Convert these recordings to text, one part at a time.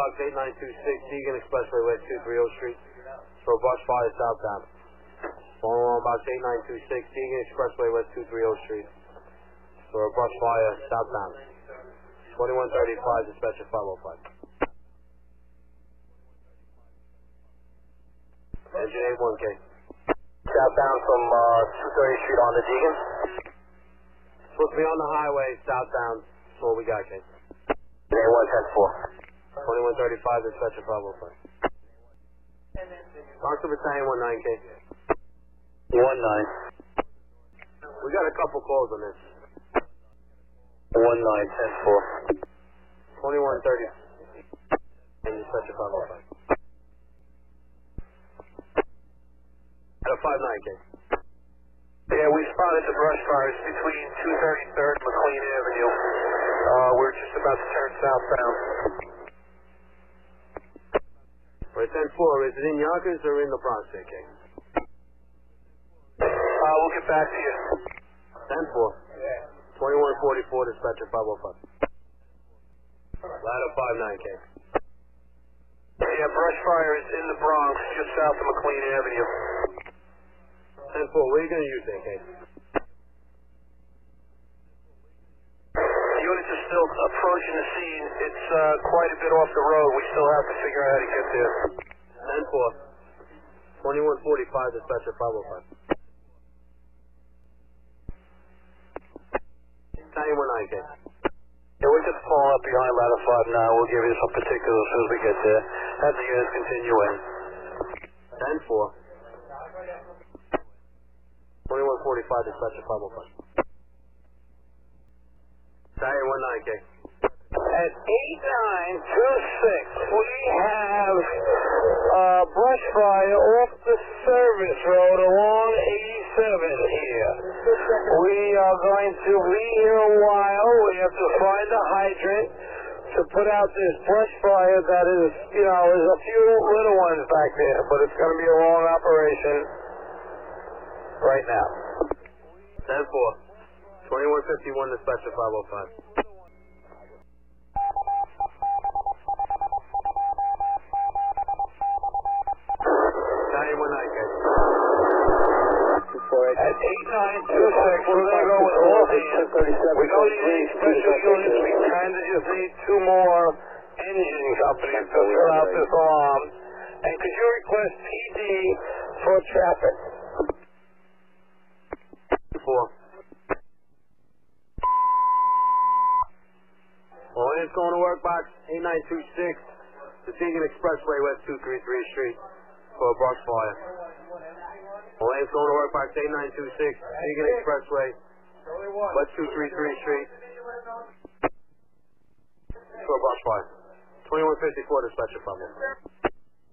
Box 8926, Deegan Expressway, West 230 Street. For a brush fire southbound. Phone alarm Box 8926, Deegan Expressway, West 230 Street. For a brush fire southbound. 2135, dispatcher 505. Engine 81K. Southbound from 230 Street on the Deegan. Supposed to be on the highway, southbound. That's what we got, K. 8110-4. 2135, dispatcher 505. Box of Battalion 19K. 19. We got a couple calls on this. 1910-4. 2130. And dispatcher 505. At a 59K. Yeah, we spotted the brush fires between 233rd and McLean Avenue. We're just about to turn southbound. Right, 10-4, is it in Yonkers or in the Bronx, AK? We'll get back to you. 10-4. 2144, dispatcher 505. Ladder 59K. Yeah, brush fire is in the Bronx, just south of McLean Avenue. 10-4, what are you going to use, AK? Units are still approaching the scene. It's quite a bit off the road. We still have to figure out how to get there. 10-4. 2145, dispatcher 505. Battalion 19K. Yeah, we're just pulling up behind ladder 5 now. We'll give you some particulars as soon as we get there. Have the units continue in. 10-4. 2145, dispatcher 505. Battalion 19K. At 8926, we have brush fire off the service road along 87 here. We are going to be here a while. We have to find a hydrant to put out this brush fire that is, there's a few little ones back there, but it's going to be a long operation right now. 10-4. 2151, dispatcher 505. At 8926, we're going to go with all hands. We don't need any special units. We kind of just need two more engine companies to fill out this alarm. And could you request PD for traffic? 4. Well, it's going to work box 8926, the Deegan Expressway, West 233 Street, for a brush fire. Well, it's going to work box 8926, Deegan Expressway, West 233 Street, for a brush fire. 2154, dispatcher 5.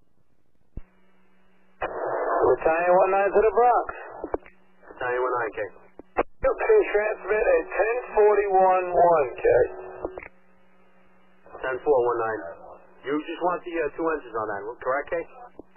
Battalion 19 to the Bronx. Battalion 19K. You can transmit at 1041-1K. 10-4-19. You just want the two engines on that, correct, K?